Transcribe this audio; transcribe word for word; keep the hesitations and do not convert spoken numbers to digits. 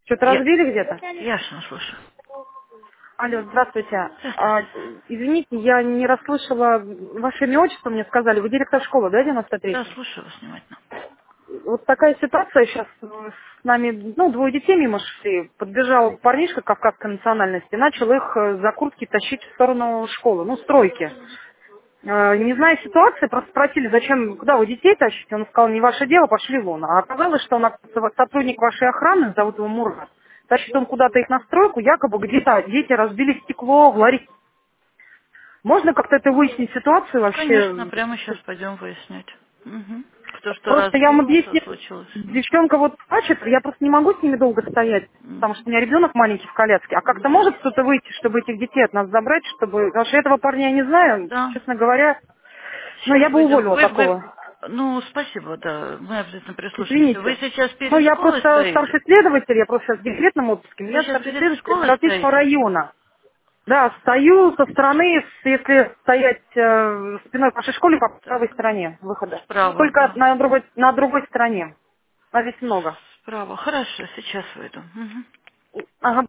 Что-то Я... разбили где-то? Ясно, слушаю. Алло, здравствуйте. А, Здравствуйте. извините, я не расслышала ваше имя, отчество, мне сказали. Вы директор школы, да, девяносто Да, третьей? слушаю вас внимательно. Вот такая ситуация сейчас с нами, ну, двое детей мимо шли. Подбежал парнишка кавказской национальности, начал их э, за куртки тащить в сторону школы, ну, стройки. Э, Не зная ситуации, просто спросили, зачем, куда вы детей тащите? Он сказал, не ваше дело, пошли вон. А оказалось, что он оказывается, сотрудник вашей охраны, зовут его Мурат. Тащит он куда-то их на стройку, якобы где-то дети разбили стекло в ларе. Можно как-то это выяснить ситуацию Конечно, вообще? прямо сейчас пойдем выяснять. Угу. Кто что Просто я вам разбил, что объясню, случилось. девчонка вот плачет, я просто не могу с ними долго стоять, потому что у меня ребенок маленький в коляске. А как-то может кто-то выйти, чтобы этих детей от нас забрать, чтобы... Потому что этого парня я не знаю, Да. честно говоря, но Сейчас я бы выйдем. уволила Вы, вы, такого. ну, спасибо, да, мы обязательно прислушаемся. Вы Извините. сейчас Ну, перед я школой просто стоите? старший следователь, я просто сейчас в декретном отпуске, но Вы я сейчас старший перед следователь школой Европейского стоите? района. Да, стою со стороны, с- если стоять э, спиной к вашей школе, по правой Так, стороне выхода. справа, Только ага. на другой, на другой стороне. А здесь много. Справа, хорошо, сейчас выйду. Мгм. Ага.